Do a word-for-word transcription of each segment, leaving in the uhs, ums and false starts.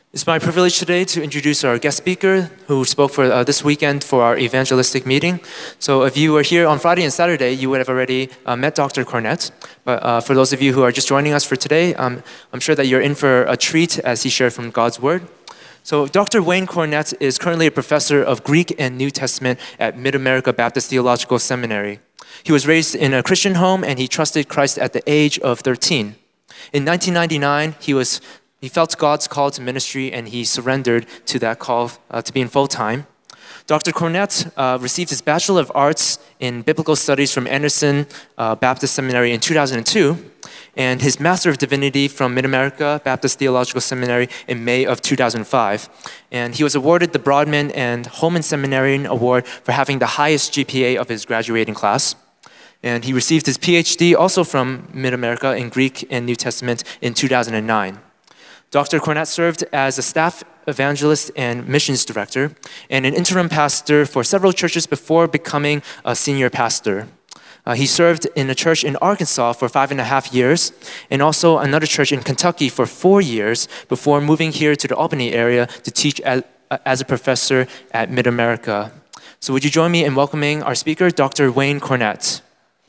It's my privilege today to introduce our guest speaker who spoke for uh, this weekend for our evangelistic meeting. So if you were here on Friday and Saturday, you would have already uh, met Doctor Cornett. But uh, for those of you who are just joining us for today, um, I'm sure that you're in for a treat as he shared from God's Word. So Doctor Wayne Cornett is currently a professor of Greek and New Testament at Mid-America Baptist Theological Seminary. He was raised in a Christian home and he trusted Christ at the age of thirteen. In nineteen ninety-nine, he was He felt God's call to ministry and he surrendered to that call uh, to being full-time. Doctor Cornett uh, received his Bachelor of Arts in Biblical Studies from Anderson uh, Baptist Seminary in two thousand two and his Master of Divinity from Mid-America Baptist Theological Seminary in May of two thousand five. And he was awarded the Broadman and Holman Seminarian Award for having the highest G P A of his graduating class. And he received his P H D also from Mid-America in Greek and New Testament in two thousand nine. Doctor Cornett served as a staff evangelist and missions director and an interim pastor for several churches before becoming a senior pastor. Uh, he served in a church in Arkansas for five and a half years and also another church in Kentucky for four years before moving here to the Albany area to teach as, uh, as a professor at Mid-America. So would you join me in welcoming our speaker, Doctor Wayne Cornett.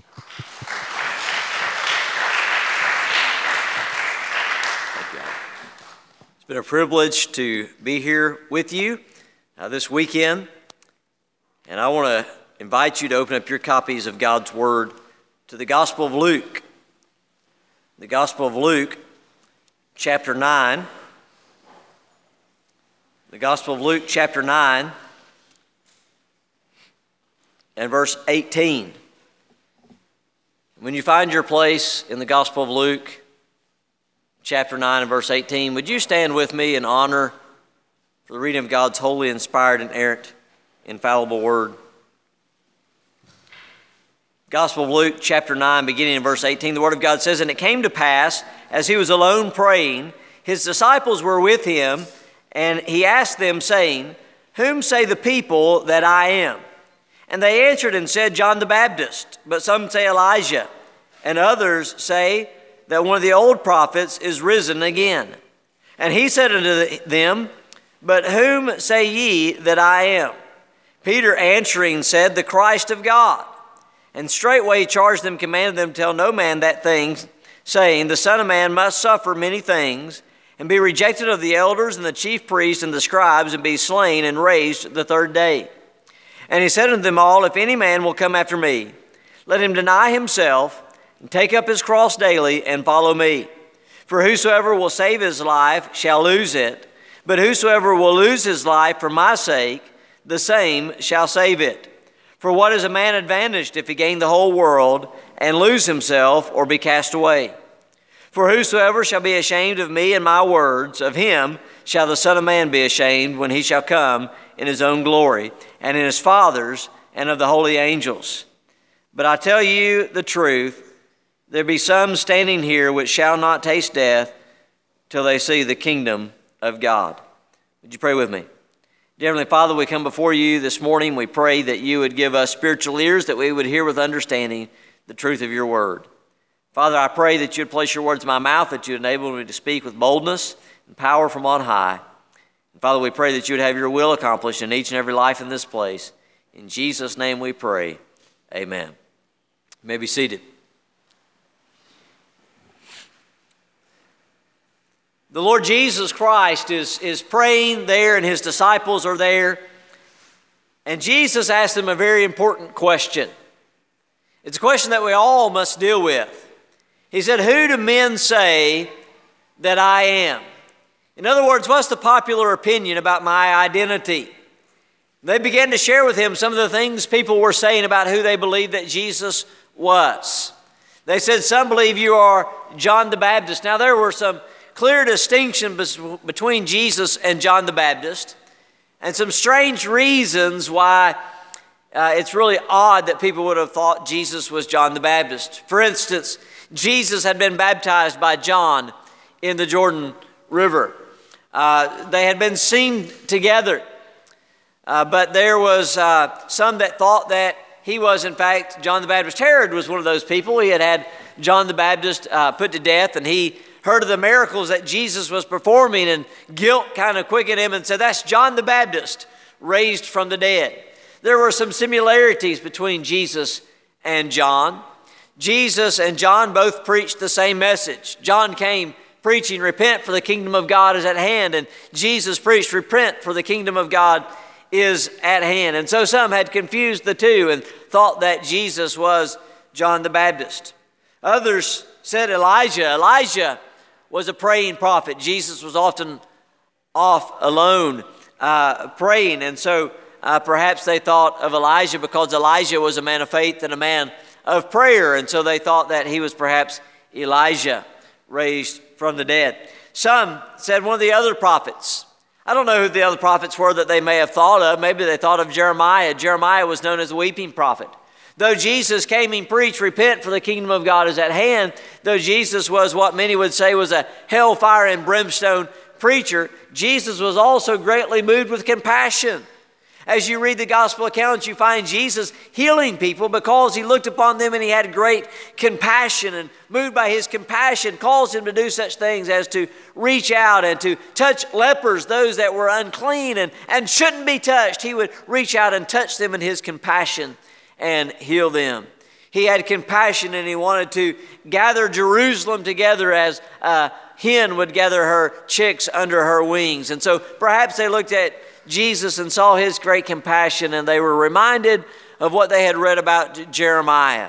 It's been a privilege to be here with you uh, this weekend, and I want to invite you to open up your copies of God's Word to the Gospel of Luke. The Gospel of Luke, chapter nine. The Gospel of Luke, chapter nine, and verse eighteen. When you find your place in the Gospel of Luke, chapter nine and verse eighteen, would you stand with me in honor for the reading of God's holy, inspired, inerrant, infallible Word? Gospel of Luke, chapter nine, beginning in verse eighteen, the Word of God says, "And it came to pass, as he was alone praying, his disciples were with him, and he asked them, saying, Whom say the people that I am? And they answered and said, John the Baptist, but some say Elijah, and others say that one of the old prophets is risen again. And he said unto them, But whom say ye that I am? Peter answering said, The Christ of God. And straightway charged them, commanded them to tell no man that thing, saying, The Son of Man must suffer many things, and be rejected of the elders and the chief priests and the scribes, and be slain and raised the third day. And he said unto them all, If any man will come after me, let him deny himself, and take up his cross daily, and follow me. For whosoever will save his life shall lose it, but whosoever will lose his life for my sake, the same shall save it. For what is a man advantaged if he gain the whole world, and lose himself, or be cast away? For whosoever shall be ashamed of me and my words, of him shall the Son of Man be ashamed when he shall come in his own glory, and in his Father's, and of the holy angels. But I tell you the truth, there be some standing here which shall not taste death till they see the kingdom of God." Would you pray with me? Dear Heavenly Father, we come before you this morning. We pray that you would give us spiritual ears, that we would hear with understanding the truth of your word. Father, I pray that you would place your words in my mouth, that you would enable me to speak with boldness and power from on high. And Father, we pray that you would have your will accomplished in each and every life in this place. In Jesus' name we pray. Amen. You may be seated. The Lord Jesus Christ is, is praying there, and his disciples are there. And Jesus asked them a very important question. It's a question that we all must deal with. He said, Who do men say that I am? In other words, what's the popular opinion about my identity? They began to share with him some of the things people were saying about who they believed that Jesus was. They said, some believe you are John the Baptist. Now, there were some clear distinction between Jesus and John the Baptist, and some strange reasons why uh, it's really odd that people would have thought Jesus was John the Baptist. For instance, Jesus had been baptized by John in the Jordan River. Uh, they had been seen together, uh, but there was uh, some that thought that he was, in fact, John the Baptist. Herod was one of those people. He had had John the Baptist uh, put to death, and he heard of the miracles that Jesus was performing, and guilt kind of quickened him and said, that's John the Baptist raised from the dead. There were some similarities between Jesus and John. Jesus and John both preached the same message. John came preaching, repent, for the kingdom of God is at hand. And Jesus preached, repent, for the kingdom of God is at hand. And so some had confused the two and thought that Jesus was John the Baptist. Others said Elijah. Elijah was a praying prophet. Jesus was often off alone uh, praying. And so uh, perhaps they thought of Elijah because Elijah was a man of faith and a man of prayer. And so they thought that he was perhaps Elijah raised from the dead. Some said one of the other prophets. I don't know who the other prophets were that they may have thought of. Maybe they thought of Jeremiah. Jeremiah was known as a weeping prophet. Though Jesus came and preached, repent, for the kingdom of God is at hand, though Jesus was what many would say was a hellfire and brimstone preacher, Jesus was also greatly moved with compassion. As you read the gospel accounts, you find Jesus healing people because he looked upon them and he had great compassion, and moved by his compassion caused him to do such things as to reach out and to touch lepers, those that were unclean and, and shouldn't be touched. He would reach out and touch them in his compassion and heal them. He had compassion, and he wanted to gather Jerusalem together as a hen would gather her chicks under her wings. And so perhaps they looked at Jesus and saw his great compassion, and they were reminded of what they had read about Jeremiah.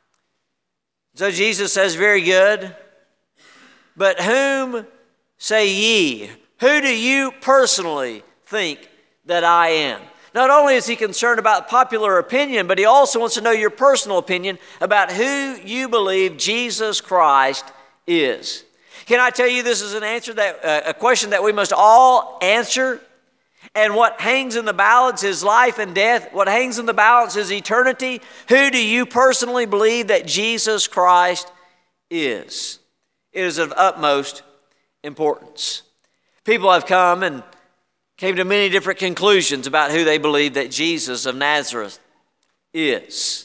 So Jesus says, very good. But whom say ye? Who do you personally think that I am? Not only is he concerned about popular opinion, but he also wants to know your personal opinion about who you believe Jesus Christ is. Can I tell you this is an answer that uh, a question that we must all answer? And what hangs in the balance is life and death. What hangs in the balance is eternity. Who do you personally believe that Jesus Christ is? It is of utmost importance. People have come and came to many different conclusions about who they believe that Jesus of Nazareth is.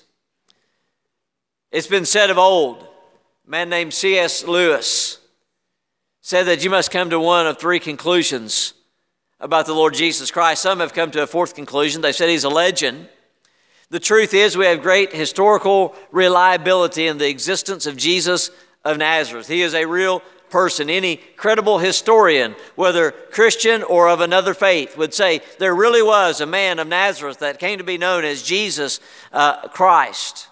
It's been said of old, a man named C S Lewis said that you must come to one of three conclusions about the Lord Jesus Christ. Some have come to a fourth conclusion. They've said he's a legend. The truth is we have great historical reliability in the existence of Jesus of Nazareth. He is a real person. Any credible historian, whether Christian or of another faith, would say there really was a man of Nazareth that came to be known as Jesus uh, Christ.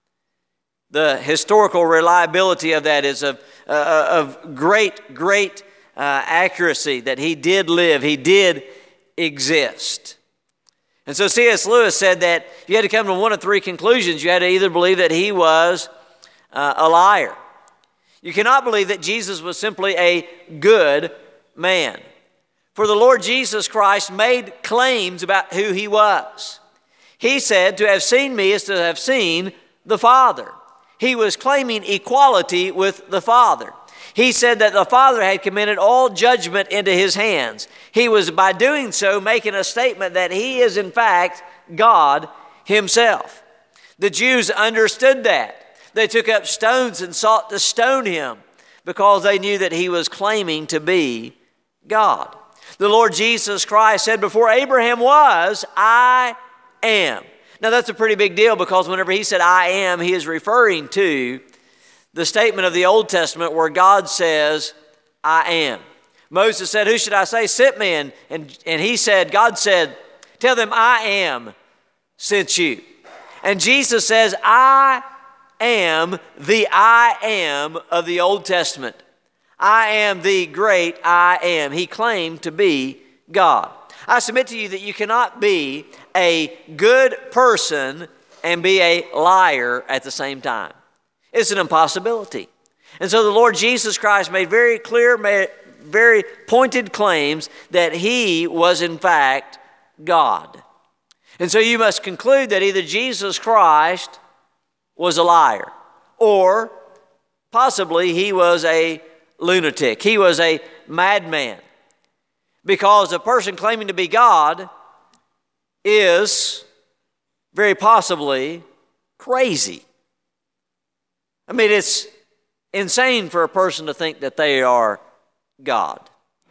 The historical reliability of that is of, uh, of great, great uh, accuracy, that he did live, he did exist. And so C S Lewis said that you had to come to one of three conclusions. You had to either believe that he was uh, a liar. You cannot believe that Jesus was simply a good man. For the Lord Jesus Christ made claims about who he was. He said, to have seen me is to have seen the Father. He was claiming equality with the Father. He said that the Father had committed all judgment into his hands. He was, by doing so, making a statement that he is, in fact, God himself. The Jews understood that. They took up stones and sought to stone him because they knew that he was claiming to be God. The Lord Jesus Christ said, before Abraham was, I am. Now that's a pretty big deal, because whenever he said I am, he is referring to the statement of the Old Testament where God says, I am. Moses said, who should I say sent me? And, and, and he said, God said, tell them I am sent you. And Jesus says, I am the I am of the Old Testament. I am the great I am. He claimed to be God. I submit to you that you cannot be a good person and be a liar at the same time. It's an impossibility. And so the Lord Jesus Christ made very clear, very pointed claims that he was in fact God. And so you must conclude that either Jesus Christ was a liar, or possibly he was a lunatic. He was a madman. Because a person claiming to be God is very possibly crazy. I mean, it's insane for a person to think that they are God.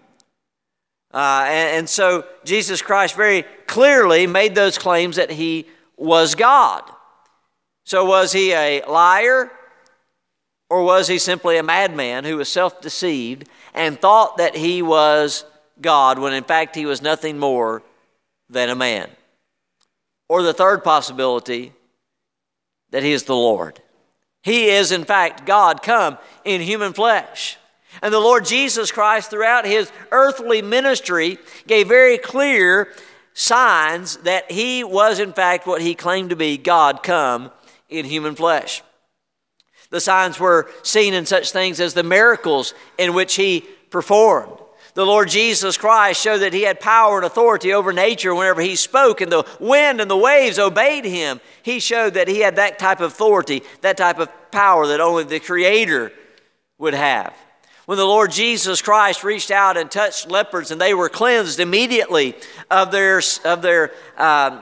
Uh, and, and so Jesus Christ very clearly made those claims that he was God. So was he a liar, or was he simply a madman who was self-deceived and thought that he was God when in fact he was nothing more than a man? Or the third possibility, that he is the Lord. He is in fact God come in human flesh. And the Lord Jesus Christ throughout his earthly ministry gave very clear signs that he was in fact what he claimed to be, God come in human flesh. The signs were seen in such things as the miracles in which he performed. The Lord Jesus Christ showed that he had power and authority over nature whenever he spoke, and the wind and the waves obeyed him. He showed that he had that type of authority, that type of power that only the Creator would have. When the Lord Jesus Christ reached out and touched lepers and they were cleansed immediately of their, of their, um,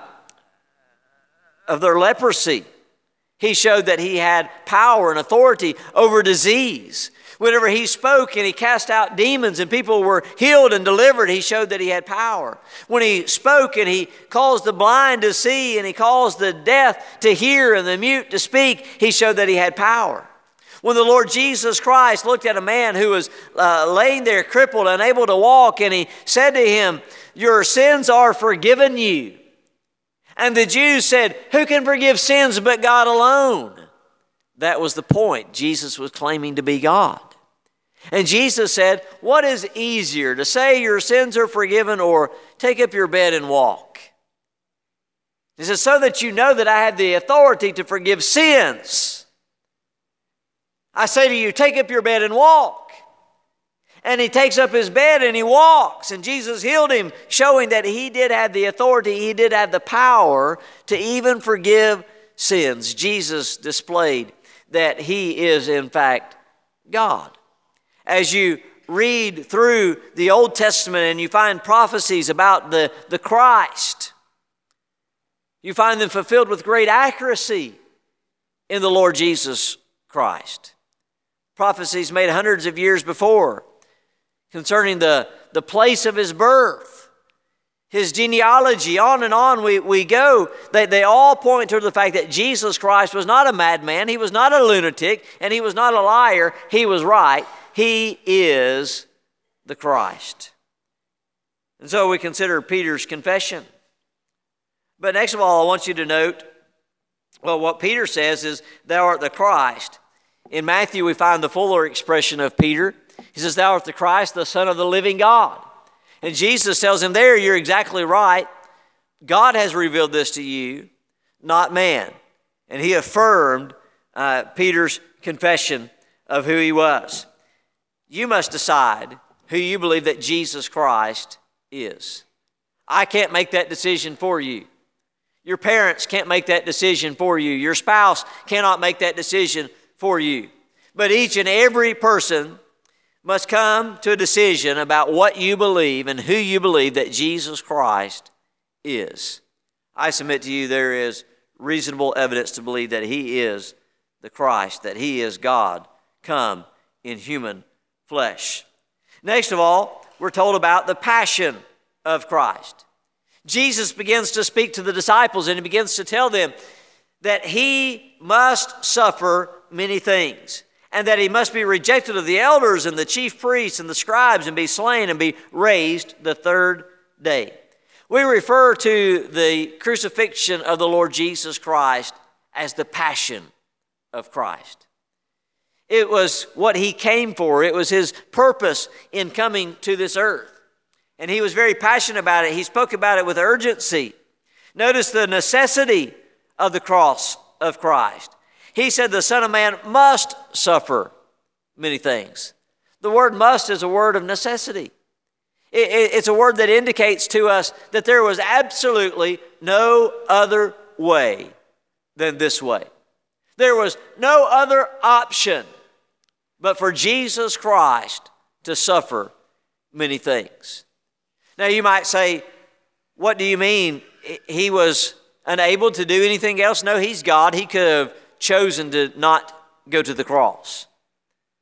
of their leprosy, he showed that he had power and authority over disease. Whenever he spoke and he cast out demons and people were healed and delivered, he showed that he had power. When he spoke and he caused the blind to see and he caused the deaf to hear and the mute to speak, he showed that he had power. When the Lord Jesus Christ looked at a man who was uh, laying there crippled, unable to walk, and he said to him, "Your sins are forgiven you." And the Jews said, "Who can forgive sins but God alone?" That was the point. Jesus was claiming to be God. And Jesus said, what is easier, to say your sins are forgiven or take up your bed and walk? He says, so that you know that I have the authority to forgive sins, I say to you, take up your bed and walk. And he takes up his bed and he walks. And Jesus healed him, showing that he did have the authority, he did have the power to even forgive sins. Jesus displayed that he is in fact God. As you read through the Old Testament and you find prophecies about the, the Christ, you find them fulfilled with great accuracy in the Lord Jesus Christ. Prophecies made hundreds of years before concerning the, the place of his birth, his genealogy, on and on we, we go. They, they all point to the fact that Jesus Christ was not a madman, he was not a lunatic, and he was not a liar. He was right. He is the Christ. And so we consider Peter's confession. But next of all, I want you to note, well, what Peter says is, thou art the Christ. In Matthew, we find the fuller expression of Peter. He says, thou art the Christ, the Son of the living God. And Jesus tells him there, you're exactly right. God has revealed this to you, not man. And he affirmed uh, Peter's confession of who he was. You must decide who you believe that Jesus Christ is. I can't make that decision for you. Your parents can't make that decision for you. Your spouse cannot make that decision for you. But each and every person must come to a decision about what you believe and who you believe that Jesus Christ is. I submit to you there is reasonable evidence to believe that he is the Christ, that he is God come in human flesh. Next of all, we're told about the passion of Christ. Jesus begins to speak to the disciples and he begins to tell them that he must suffer many things, and that he must be rejected of the elders and the chief priests and the scribes and be slain and be raised the third day. We refer to the crucifixion of the Lord Jesus Christ as the passion of Christ. It was what he came for. It was his purpose in coming to this earth. And he was very passionate about it. He spoke about it with urgency. Notice the necessity of the cross of Christ. He said the Son of Man must suffer many things. The word must is a word of necessity. It, it, it's a word that indicates to us that there was absolutely no other way than this way. There was no other option but for Jesus Christ to suffer many things. Now you might say, what do you mean? He was unable to do anything else? No, he's God. He could have chosen to not go to the cross.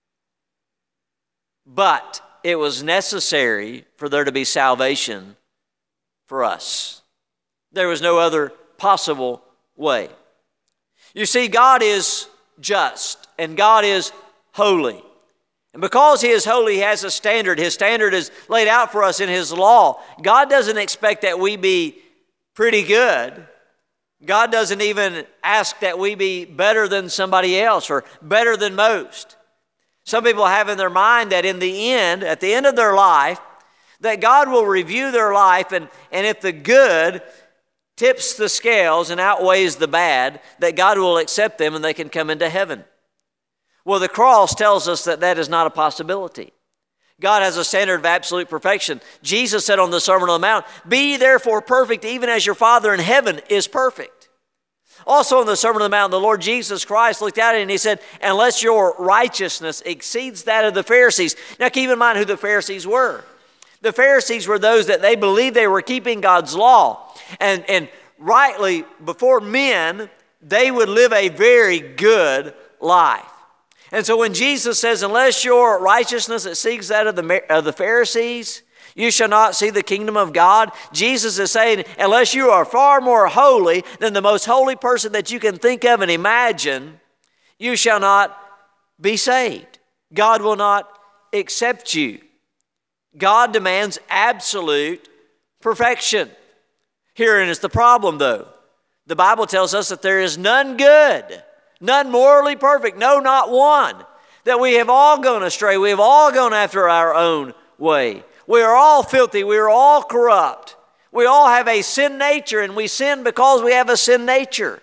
but it was necessary for there to be salvation for us. There was no other possible way. You see, God is just and God is holy. And because He is holy, He has a standard. His standard is laid out for us in His law. God doesn't expect that we be pretty good. God doesn't even ask that we be better than somebody else or better than most. Some people have in their mind that in the end, at the end of their life, that God will review their life, and, and if the good tips the scales and outweighs the bad, that God will accept them and they can come into heaven. Well, the cross tells us that that is not a possibility. God has a standard of absolute perfection. Jesus said on the Sermon on the Mount, "Be ye therefore perfect, even as your Father in heaven is perfect." Also in the Sermon on the Mount, the Lord Jesus Christ looked at it and He said, "Unless your righteousness exceeds that of the Pharisees." Now keep in mind who the Pharisees were. The Pharisees were those that they believed they were keeping God's law. And, and rightly, before men, they would live a very good life. And so when Jesus says, "Unless your righteousness exceeds that of the, of the Pharisees, you shall not see the kingdom of God," Jesus is saying, unless you are far more holy than the most holy person that you can think of and imagine, you shall not be saved. God will not accept you. God demands absolute perfection. Herein is the problem, though. The Bible tells us that there is none good, none morally perfect, no, not one. That we have all gone astray. We have all gone after our own way. We are all filthy. We are all corrupt. We all have a sin nature, and we sin because we have a sin nature.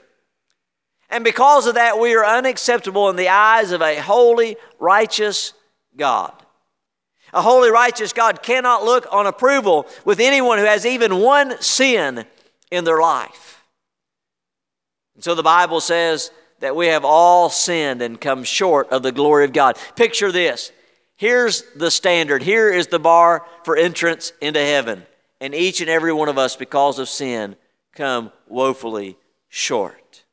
And because of that, we are unacceptable in the eyes of a holy, righteous God. A holy, righteous God cannot look on approval with anyone who has even one sin in their life. And so the Bible says that we have all sinned and come short of the glory of God. Picture this. Here's the standard. Here is the bar for entrance into heaven. And each and every one of us, because of sin, come woefully short.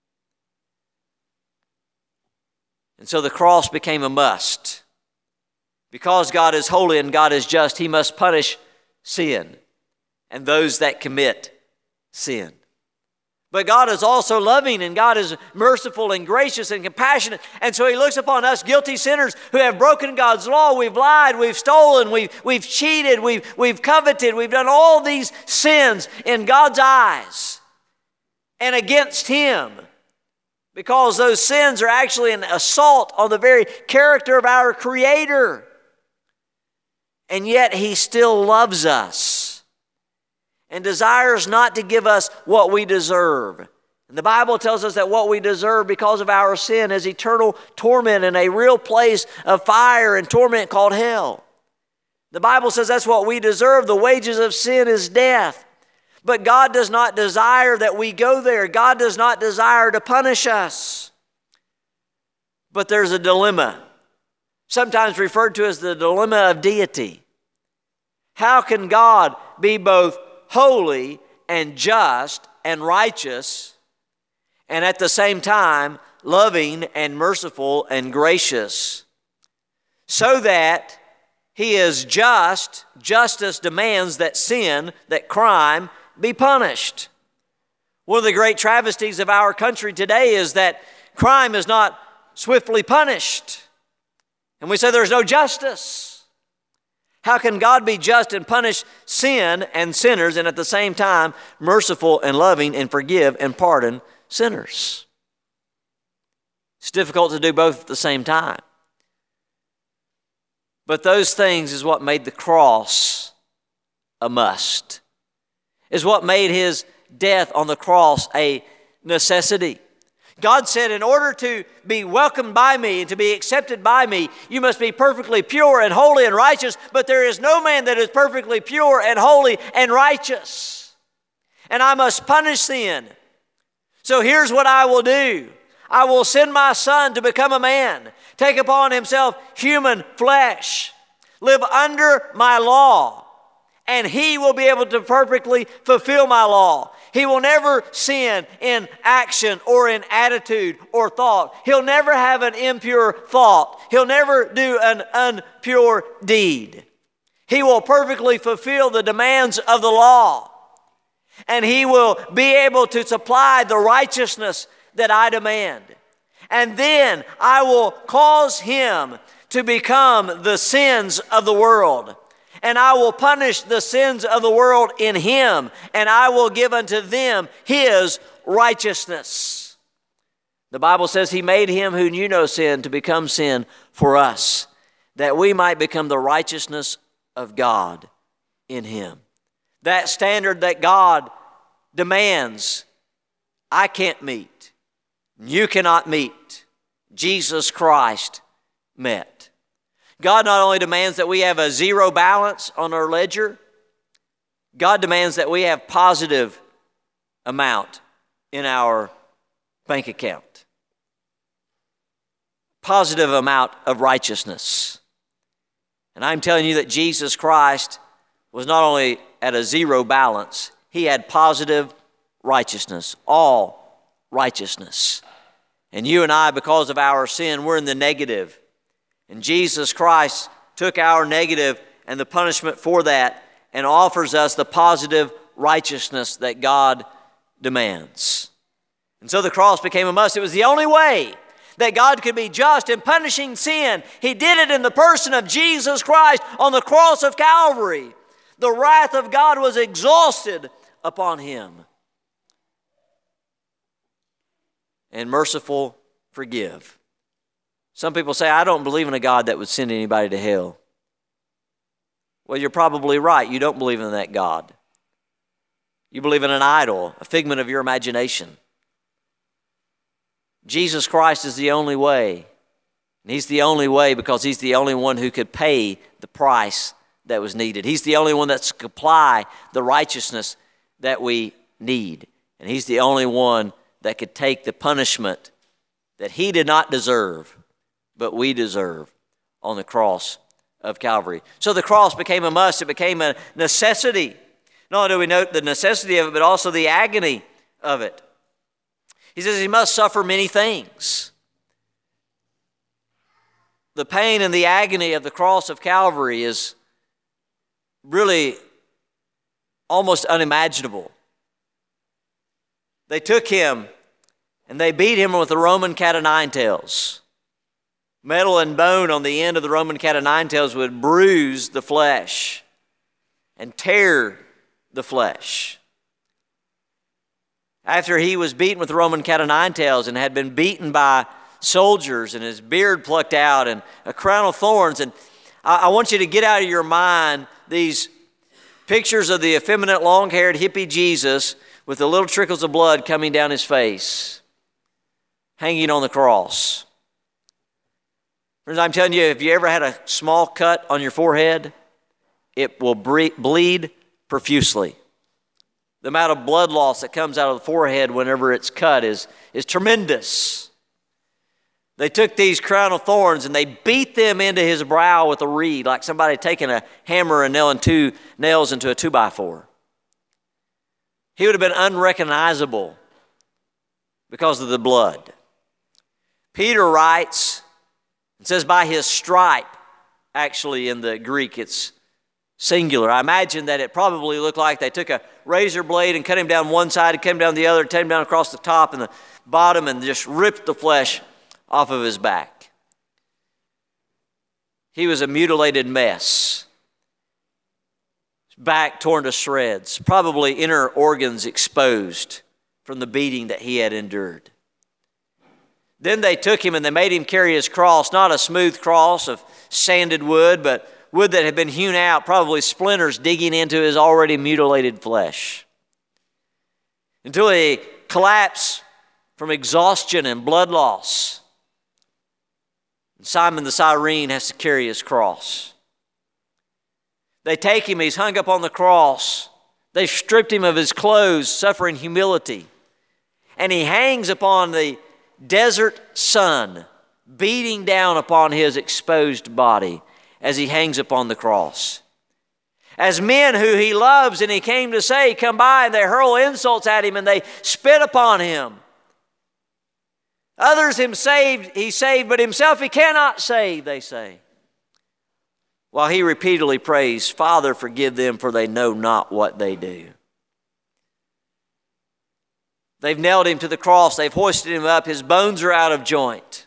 And so the cross became a must. Because God is holy and God is just, He must punish sin and those that commit sin. But God is also loving, and God is merciful and gracious and compassionate. And so He looks upon us guilty sinners who have broken God's law. We've lied, we've stolen, we've, we've cheated, we've, we've coveted. We've done all these sins in God's eyes and against Him, because those sins are actually an assault on the very character of our Creator. And yet He still loves us and desires not to give us what we deserve. And the Bible tells us that what we deserve because of our sin is eternal torment in a real place of fire and torment called hell. The Bible says that's what we deserve. The wages of sin is death. But God does not desire that we go there. God does not desire to punish us. But there's a dilemma, sometimes referred to as the dilemma of deity. How can God be both holy and just and righteous, and at the same time loving and merciful and gracious? So that He is just, justice demands that sin, that crime, be punished. One of the great travesties of our country today is that crime is not swiftly punished. And we say there's no justice. How can God be just and punish sin and sinners, and at the same time merciful and loving and forgive and pardon sinners? It's difficult to do both at the same time. But those things is what made the cross a must. Is what made His death on the cross a necessity. God said, in order to be welcomed by me and to be accepted by me, you must be perfectly pure and holy and righteous. But there is no man that is perfectly pure and holy and righteous. And I must punish sin. So here's what I will do. I will send my Son to become a man, take upon Himself human flesh, live under my law, and he will be able to perfectly fulfill my law. He will never sin in action or in attitude or thought. He'll never have an impure thought. He'll never do an impure deed. He will perfectly fulfill the demands of the law. And he will be able to supply the righteousness that I demand. And then I will cause him to become the sins of the world. And I will punish the sins of the world in him, and I will give unto them his righteousness. The Bible says he made him who knew no sin to become sin for us, that we might become the righteousness of God in him. That standard that God demands, I can't meet. You cannot meet. Jesus Christ met. God not only demands that we have a zero balance on our ledger, God demands that we have positive amount in our bank account. Positive amount of righteousness. And I'm telling you that Jesus Christ was not only at a zero balance, he had positive righteousness, all righteousness. And you and I, because of our sin, we're in the negative. And Jesus Christ took our negative and the punishment for that and offers us the positive righteousness that God demands. And so the cross became a must. It was the only way that God could be just in punishing sin. He did it in the person of Jesus Christ on the cross of Calvary. The wrath of God was exhausted upon him. And merciful forgive. Some people say, I don't believe in a God that would send anybody to hell. Well, you're probably right. You don't believe in that God. You believe in an idol, a figment of your imagination. Jesus Christ is the only way. And he's the only way because he's the only one who could pay the price that was needed. He's the only one that could supply the righteousness that we need. And he's the only one that could take the punishment that he did not deserve, but we deserve on the cross of Calvary. So the cross became a must. It became a necessity. Not only do we note the necessity of it, but also the agony of it. He says he must suffer many things. The pain and the agony of the cross of Calvary is really almost unimaginable. They took him and they beat him with the Roman cat o' nine tails. Metal and bone on the end of the Roman cat o' nine tails would bruise the flesh and tear the flesh. After he was beaten with the Roman cat o' nine tails and had been beaten by soldiers and his beard plucked out and a crown of thorns, and I, I want you to get out of your mind these pictures of the effeminate long-haired hippie Jesus with the little trickles of blood coming down his face, hanging on the cross. Friends, I'm telling you, if you ever had a small cut on your forehead, it will bleed profusely. The amount of blood loss that comes out of the forehead whenever it's cut is, is tremendous. They took these crown of thorns and they beat them into his brow with a reed, like somebody taking a hammer and nailing two nails into a two by four. He would have been unrecognizable because of the blood. Peter writes, it says by his stripe. Actually, in the Greek, it's singular. I imagine that it probably looked like they took a razor blade and cut him down one side, and cut him down the other, cut him down across the top and the bottom, and just ripped the flesh off of his back. He was a mutilated mess. His back torn to shreds, probably inner organs exposed from the beating that he had endured. Then they took him and they made him carry his cross, not a smooth cross of sanded wood, but wood that had been hewn out, probably splinters digging into his already mutilated flesh, until he collapsed from exhaustion and blood loss. And Simon the Cyrene has to carry his cross. They take him, he's hung up on the cross. They stripped him of his clothes, suffering humility. And he hangs upon the desert sun, beating down upon his exposed body as he hangs upon the cross. As men who he loves and he came to save come by and they hurl insults at him and they spit upon him. Others him saved, he saved, but himself he cannot save, they say. While he repeatedly prays, Father, forgive them, for they know not what they do. They've nailed him to the cross. They've hoisted him up. His bones are out of joint.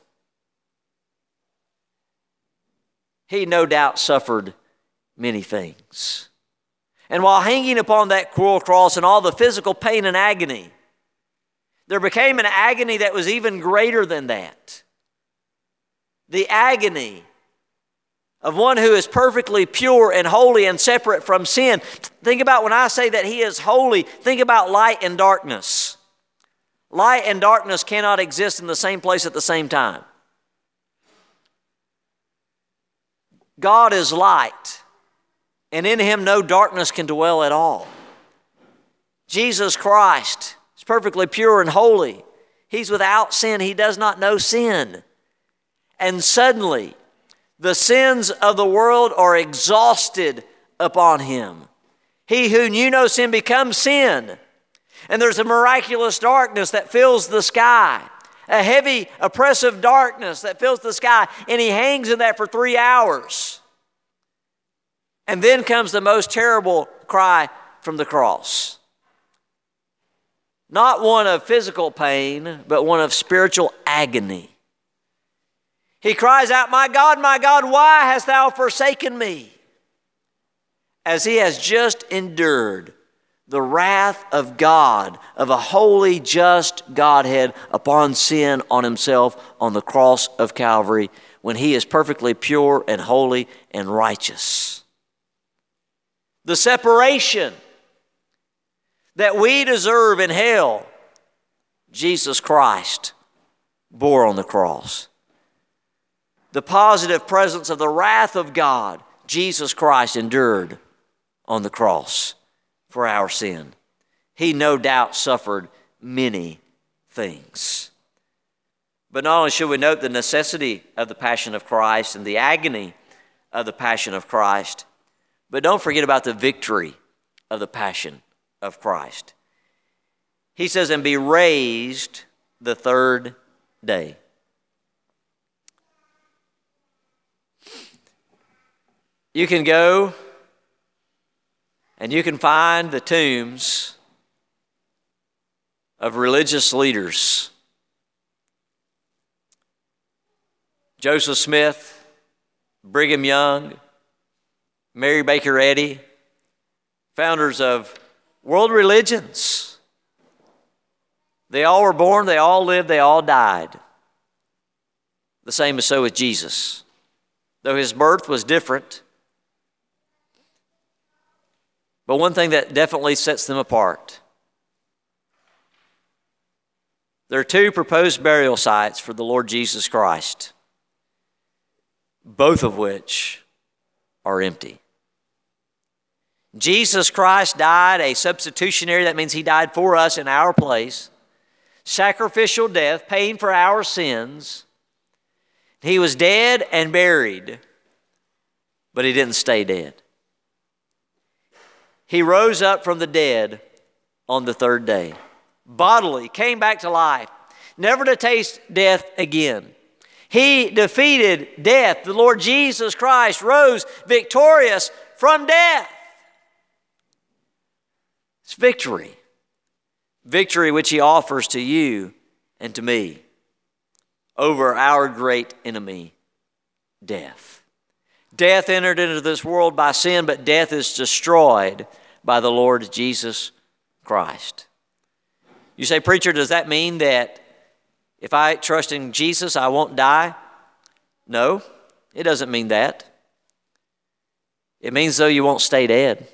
He no doubt suffered many things. And while hanging upon that cruel cross and all the physical pain and agony, there became an agony that was even greater than that. The agony of one who is perfectly pure and holy and separate from sin. Think about when I say that he is holy, think about light and darkness. Light and darkness cannot exist in the same place at the same time. God is light, and in him no darkness can dwell at all. Jesus Christ is perfectly pure and holy. He's without sin. He does not know sin. And suddenly, the sins of the world are exhausted upon him. He who knew no sin becomes sin. And there's a miraculous darkness that fills the sky. A heavy, oppressive darkness that fills the sky. And he hangs in that for three hours. And then comes the most terrible cry from the cross. Not one of physical pain, but one of spiritual agony. He cries out, my God, my God, why hast thou forsaken me? As he has just endured the wrath of God, of a holy, just Godhead upon sin on himself on the cross of Calvary, when he is perfectly pure and holy and righteous. The separation that we deserve in hell, Jesus Christ bore on the cross. The positive presence of the wrath of God, Jesus Christ endured on the cross for our sin. He no doubt suffered many things. But not only should we note the necessity of the passion of Christ and the agony of the passion of Christ, but don't forget about the victory of the passion of Christ. He says, and be raised the third day. You can go and you can find the tombs of religious leaders. Joseph Smith, Brigham Young, Mary Baker Eddy, founders of world religions. They all were born, they all lived, they all died. The same is so with Jesus. Though his birth was different, but one thing that definitely sets them apart. There are two proposed burial sites for the Lord Jesus Christ, both of which are empty. Jesus Christ died a substitutionary, that means he died for us in our place, sacrificial death, paying for our sins. He was dead and buried, but he didn't stay dead. He rose up from the dead on the third day. Bodily, came back to life, never to taste death again. He defeated death. The Lord Jesus Christ rose victorious from death. It's victory. Victory which he offers to you and to me over our great enemy, death. Death entered into this world by sin, but death is destroyed by the Lord Jesus Christ. You say, preacher, does that mean that if I trust in Jesus, I won't die? No, it doesn't mean that. It means, though, you won't stay dead.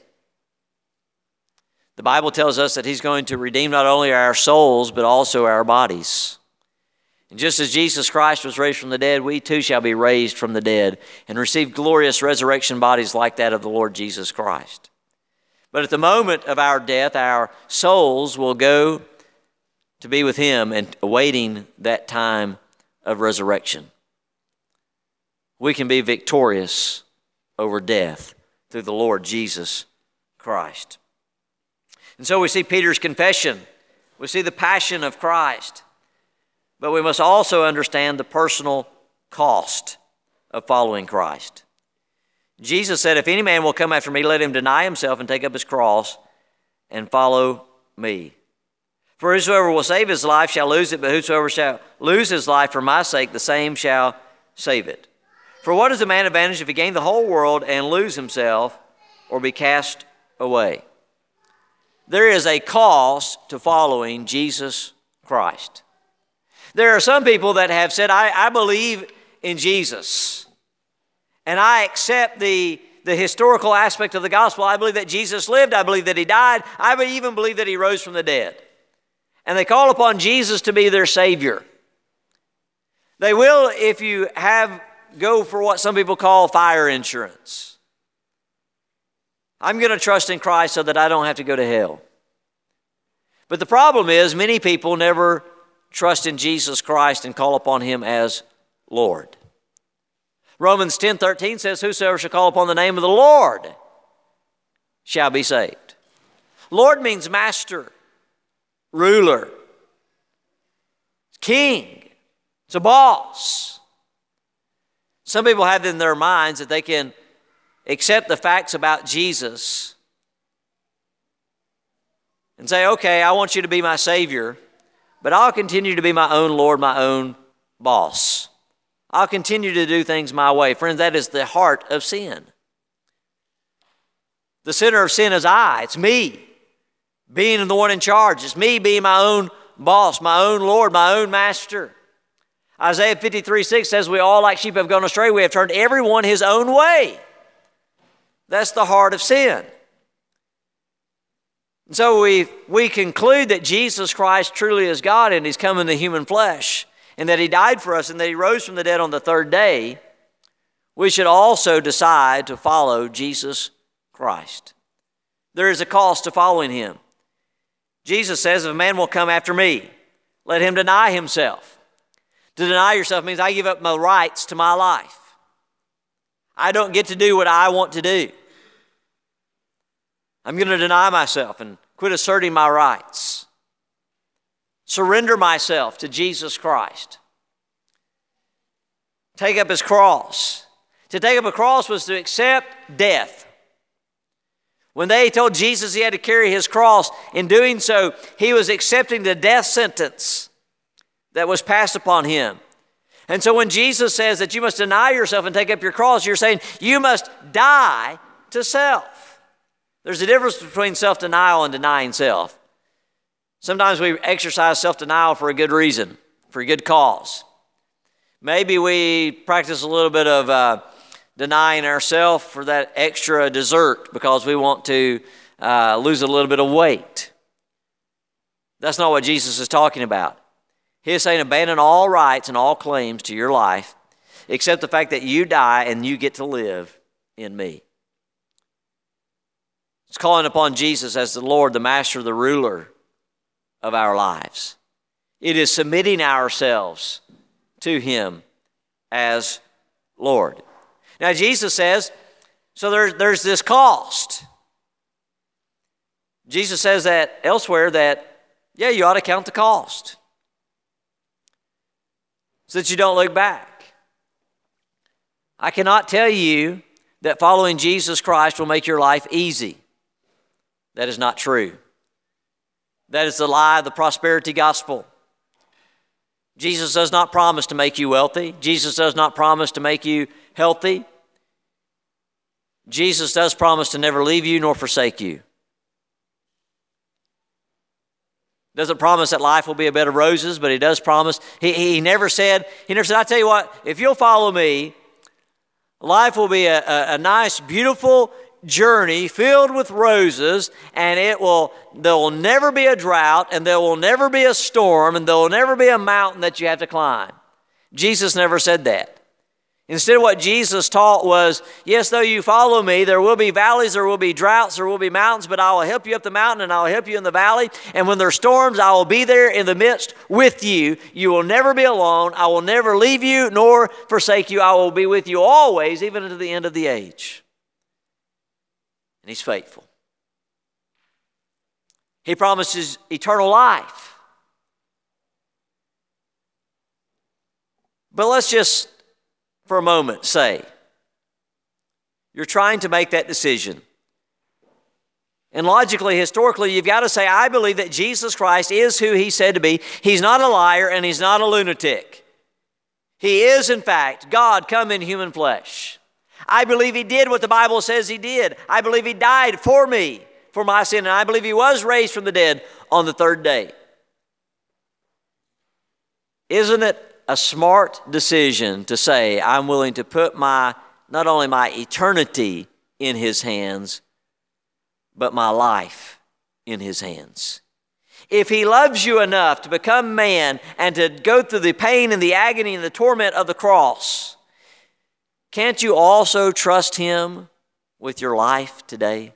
The Bible tells us that he's going to redeem not only our souls, but also our bodies. And just as Jesus Christ was raised from the dead, we too shall be raised from the dead and receive glorious resurrection bodies like that of the Lord Jesus Christ. But at the moment of our death, our souls will go to be with him and awaiting that time of resurrection. We can be victorious over death through the Lord Jesus Christ. And so we see Peter's confession. We see the passion of Christ. But we must also understand the personal cost of following Christ. Jesus said, if any man will come after me, let him deny himself and take up his cross and follow me. For whosoever will save his life shall lose it, but whosoever shall lose his life for my sake, the same shall save it. For what is a man advantage if he gain the whole world and lose himself or be cast away? There is a cost to following Jesus Christ. There are some people that have said, I, I believe in Jesus, and I accept the, the historical aspect of the gospel. I believe that Jesus lived. I believe that he died. I even believe that he rose from the dead. And they call upon Jesus to be their Savior. They will, if you have, go for what some people call fire insurance. I'm going to trust in Christ so that I don't have to go to hell. But the problem is, many people never trust in Jesus Christ and call upon him as Lord. Romans ten thirteen says, whosoever shall call upon the name of the Lord shall be saved. Lord means master, ruler, king. It's a boss. Some people have in their minds that they can accept the facts about Jesus and say, okay, I want you to be my Savior, but I'll continue to be my own Lord, my own boss. I'll continue to do things my way. Friends, that is the heart of sin. The center of sin is I. It's me being the one in charge. It's me being my own boss, my own Lord, my own master. Isaiah fifty-three six says, we all like sheep have gone astray. We have turned everyone his own way. That's the heart of sin. And so we, we conclude that Jesus Christ truly is God and he's come in the human flesh, and that he died for us and that he rose from the dead on the third day. We should also decide to follow Jesus Christ. There is a cost to following him. Jesus says, if a man will come after me, let him deny himself. To deny yourself means I give up my rights to my life. I don't get to do what I want to do. I'm going to deny myself and quit asserting my rights. Surrender myself to Jesus Christ. Take up his cross. To take up a cross was to accept death. When they told Jesus he had to carry his cross, in doing so, he was accepting the death sentence that was passed upon him. And so when Jesus says that you must deny yourself and take up your cross, you're saying you must die to self. There's a difference between self-denial and denying self. Sometimes we exercise self-denial for a good reason, for a good cause. Maybe we practice a little bit of uh, denying ourselves for that extra dessert because we want to uh, lose a little bit of weight. That's not what Jesus is talking about. He is saying abandon all rights and all claims to your life except the fact that you die and you get to live in me. It's calling upon Jesus as the Lord, the Master, the ruler of our lives. It is submitting ourselves to him as Lord. Now Jesus says, so there's, there's this cost. Jesus says that elsewhere that, yeah, you ought to count the cost so that you don't look back. I cannot tell you that following Jesus Christ will make your life easy. That is not true. That is the lie of the prosperity gospel. Jesus does not promise to make you wealthy. Jesus does not promise to make you healthy. Jesus does promise to never leave you nor forsake you. Doesn't promise that life will be a bed of roses, but he does promise. He, he never said, he never said, I tell you what, if you'll follow me, life will be a, a, a nice, beautiful journey filled with roses, and it will there will never be a drought, and there will never be a storm, and there will never be a mountain that you have to climb. Jesus never said that. Instead, what Jesus taught was, yes, though you follow me, there will be valleys, there will be droughts, there will be mountains, but I will help you up the mountain and I will help you in the valley. And when there are storms, I will be there in the midst with you. You will never be alone. I will never leave you nor forsake you. I will be with you always, even unto the end of the age. and He's faithful. He promises eternal life. But let's just, for a moment, say, you're trying to make that decision. And logically, historically, you've got to say, I believe that Jesus Christ is who He said to be. He's not a liar and He's not a lunatic. He is, in fact, God come in human flesh. I believe He did what the Bible says He did. I believe He died for me, for my sin, and I believe He was raised from the dead on the third day. Isn't it a smart decision to say, I'm willing to put my, not only my eternity in His hands, but my life in His hands? If He loves you enough to become man and to go through the pain and the agony and the torment of the cross, can't you also trust Him with your life today?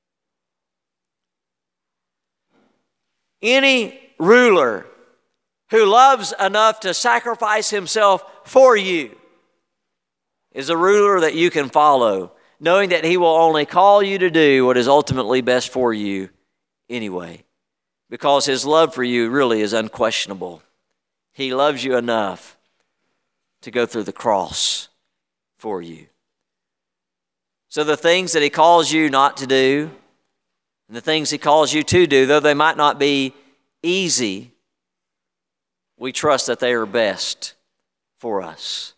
Any ruler who loves enough to sacrifice himself for you is a ruler that you can follow, knowing that He will only call you to do what is ultimately best for you anyway, because His love for you really is unquestionable. He loves you enough to go through the cross for you. So the things that He calls you not to do, and the things He calls you to do, though they might not be easy, we trust that they are best for us.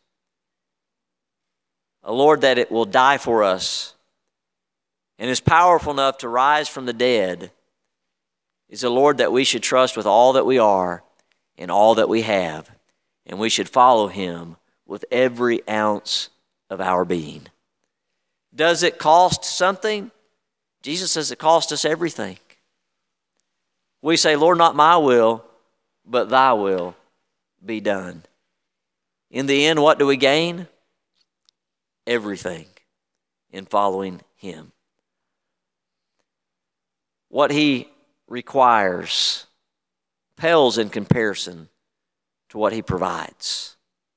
A Lord that it will die for us and is powerful enough to rise from the dead is a Lord that we should trust with all that we are and all that we have, and we should follow Him with every ounce of our being. Does it cost something? Jesus says it cost us everything. We say, Lord, not my will, but Thy will be done. In the end, what do we gain? Everything in following Him. What He requires pales in comparison to what He provides.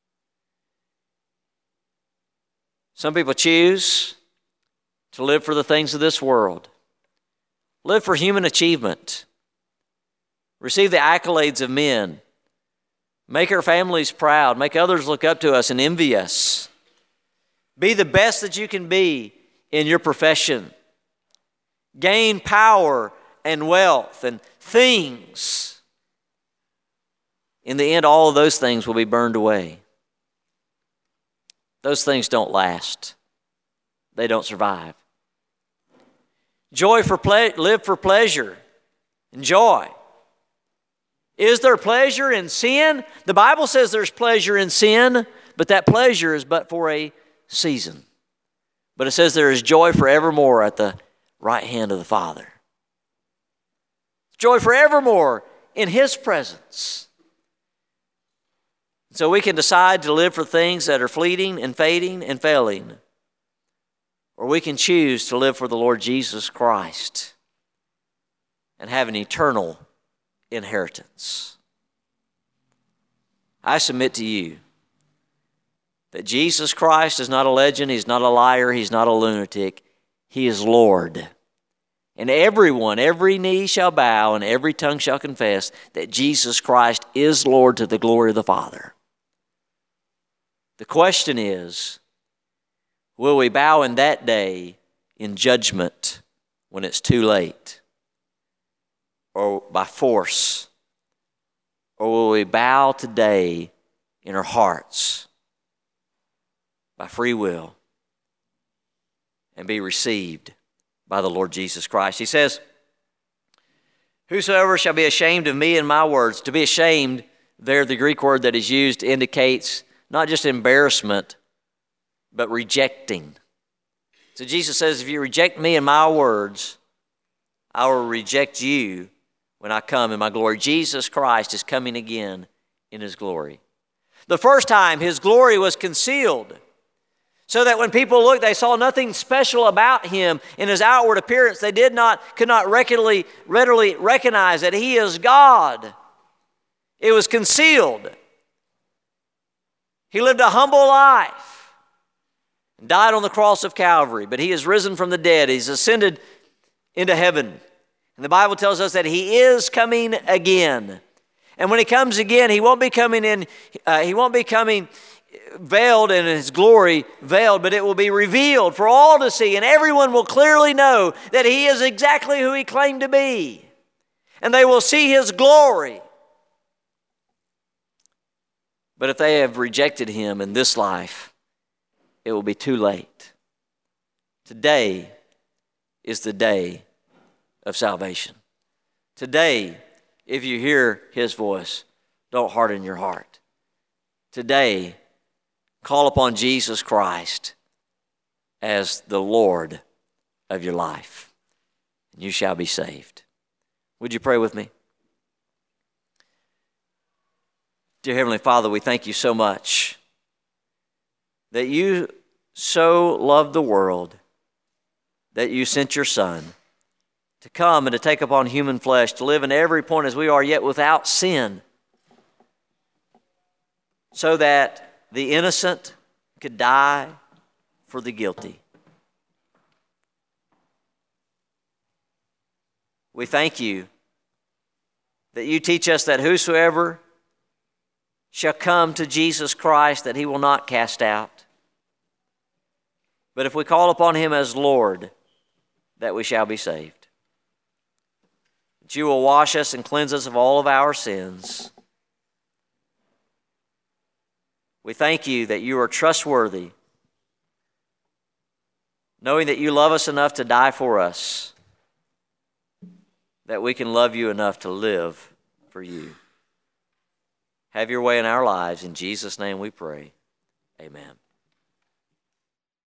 Some people choose to live for the things of this world, live for human achievement, receive the accolades of men, make our families proud, make others look up to us and envy us. Be the best that you can be in your profession. Gain power and wealth and things. In the end, all of those things will be burned away. Those things don't last. They don't survive. Joy for ple- live for pleasure and joy. Is there pleasure in sin? The Bible says there's pleasure in sin, but that pleasure is but for a season. But it says there is joy forevermore at the right hand of the Father. Joy forevermore in His presence. So we can decide to live for things that are fleeting and fading and failing, or we can choose to live for the Lord Jesus Christ and have an eternal inheritance. I submit to you that Jesus Christ is not a legend, He's not a liar, He's not a lunatic. He is Lord. And everyone, every knee shall bow and every tongue shall confess that Jesus Christ is Lord to the glory of the Father. The question is, will we bow in that day in judgment when it's too late? Or by force? Or will we bow today in our hearts by free will and be received by the Lord Jesus Christ? He says, whosoever shall be ashamed of me and my words. To be ashamed, there the Greek word that is used indicates not just embarrassment, but rejecting. So Jesus says, if you reject me and my words, I will reject you when I come in my glory. Jesus Christ is coming again in His glory. The first time, His glory was concealed, so that when people looked, they saw nothing special about Him in His outward appearance. They did not, could not readily, readily recognize that He is God. It was concealed. He lived a humble life. died on the cross of Calvary, but he is risen from the dead. He's ascended into heaven. And the Bible tells us that he is coming again. And when he comes again, he won't be coming in, uh, he won't be coming veiled in his glory, veiled, but it will be revealed for all to see, and everyone will clearly know that he is exactly who he claimed to be. And they will see his glory. But if they have rejected him in this life, it will be too late. Today is the day of salvation. Today, if you hear his voice, don't harden your heart. Today, call upon Jesus Christ as the Lord of your life, and you shall be saved. Would you pray with me? Dear Heavenly Father, we thank you so much that you so loved the world that you sent your Son to come and to take upon human flesh, to live in every point as we are, yet without sin, so that the innocent could die for the guilty. We thank you that you teach us that whosoever shall come to Jesus Christ, that he will not cast out. But if we call upon him as Lord, that we shall be saved. That you will wash us and cleanse us of all of our sins. We thank you that you are trustworthy, knowing that you love us enough to die for us, that we can love you enough to live for you. Have your way in our lives. In Jesus' name we pray. Amen.